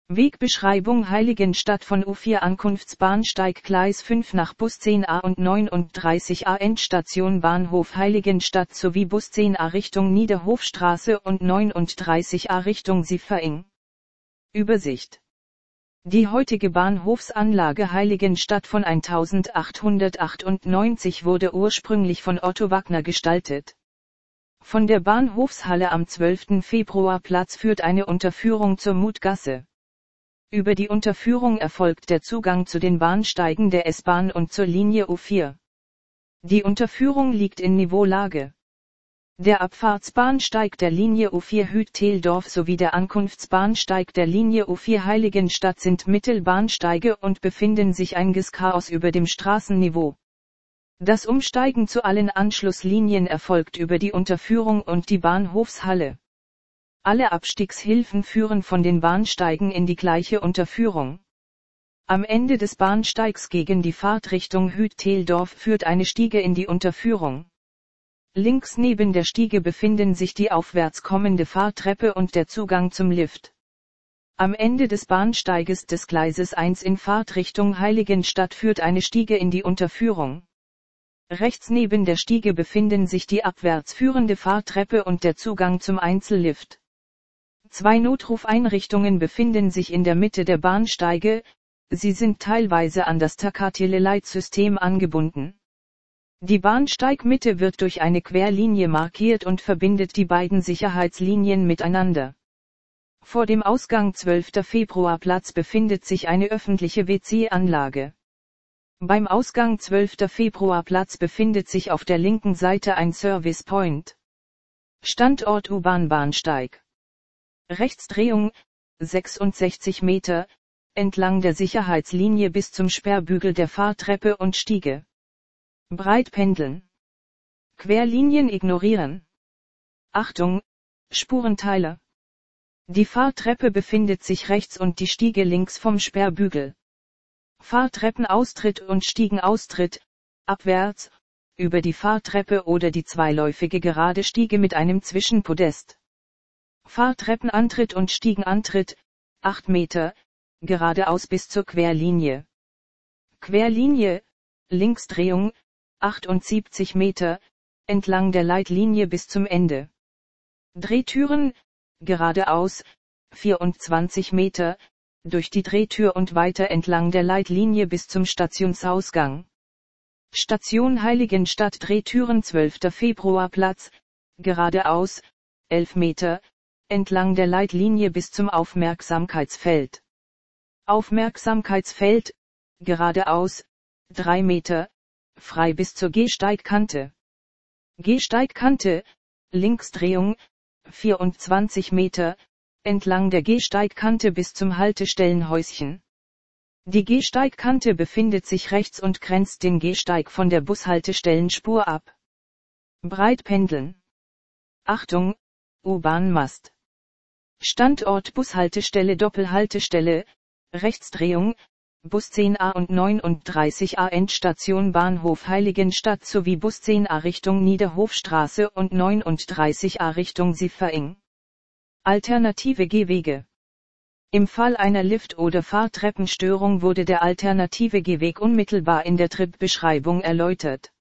Wegbeschreibung Heiligenstadt von U4 Ankunftsbahnsteig Gleis 5 nach Bus 10a und 39a Endstation Bahnhof Heiligenstadt sowie Bus 10a Richtung Niederhofstraße und 39a Richtung Siefering. Übersicht. Die heutige Bahnhofsanlage Heiligenstadt von 1898 wurde ursprünglich von Otto Wagner gestaltet. Von der Bahnhofshalle am 12. Februarplatz führt eine Unterführung zur Mutgasse. Über die Unterführung erfolgt der Zugang zu den Bahnsteigen der S-Bahn und zur Linie U4. Die Unterführung liegt in Niveaulage. Der Abfahrtsbahnsteig der Linie U4 Hüt-Theldorf sowie der Ankunftsbahnsteig der Linie U4 Heiligenstadt sind Mittelbahnsteige und befinden sich 1 Chaos über dem Straßenniveau. Das Umsteigen zu allen Anschlusslinien erfolgt über die Unterführung und die Bahnhofshalle. Alle Abstiegshilfen führen von den Bahnsteigen in die gleiche Unterführung. Am Ende des Bahnsteigs gegen die Fahrtrichtung Hüt-Theldorf führt eine Stiege in die Unterführung. Links neben der Stiege befinden sich die aufwärts kommende Fahrtreppe und der Zugang zum Lift. Am Ende des Bahnsteiges des Gleises 1 in Fahrtrichtung Heiligenstadt führt eine Stiege in die Unterführung. Rechts neben der Stiege befinden sich die abwärts führende Fahrtreppe und der Zugang zum Einzellift. 2 Notrufeinrichtungen befinden sich in der Mitte der Bahnsteige, sie sind teilweise an das Takatele-Leitsystem angebunden. Die Bahnsteigmitte wird durch eine Querlinie markiert und verbindet die beiden Sicherheitslinien miteinander. Vor dem Ausgang 12. Februarplatz befindet sich eine öffentliche WC-Anlage. Beim Ausgang 12. Februarplatz befindet sich auf der linken Seite ein Service Point. Standort U-Bahn-Bahnsteig. Rechtsdrehung, 66 Meter, entlang der Sicherheitslinie bis zum Sperrbügel der Fahrtreppe und Stiege. Breitpendeln. Querlinien ignorieren. Achtung, Spurenteiler. Die Fahrtreppe befindet sich rechts und die Stiege links vom Sperrbügel. Fahrtreppenaustritt und Stiegenaustritt, abwärts, über die Fahrtreppe oder die zweiläufige gerade Stiege mit einem Zwischenpodest. Fahrtreppenantritt und Stiegenantritt, 8 Meter, geradeaus bis zur Querlinie. Querlinie, Linksdrehung, 78 Meter, entlang der Leitlinie bis zum Ende. Drehtüren, geradeaus, 24 Meter, durch die Drehtür und weiter entlang der Leitlinie bis zum Stationsausgang. Station Heiligenstadt Drehtüren 12. Februarplatz, geradeaus, 11 Meter, entlang der Leitlinie bis zum Aufmerksamkeitsfeld. Aufmerksamkeitsfeld, geradeaus, 3 Meter, frei bis zur Gehsteigkante. Gehsteigkante, Linksdrehung, 24 Meter, entlang der Gehsteigkante bis zum Haltestellenhäuschen. Die Gehsteigkante befindet sich rechts und grenzt den Gehsteig von der Bushaltestellenspur ab. Breitpendeln. Achtung, U-Bahn-Mast. Standort Bushaltestelle Doppelhaltestelle, Rechtsdrehung, Bus 10a und 39a Endstation Bahnhof Heiligenstadt sowie Bus 10a Richtung Niederhofstraße und 39a Richtung Siefering. Alternative Gehwege. Im Fall einer Lift- oder Fahrtreppenstörung wurde der alternative Gehweg unmittelbar in der Tripbeschreibung erläutert.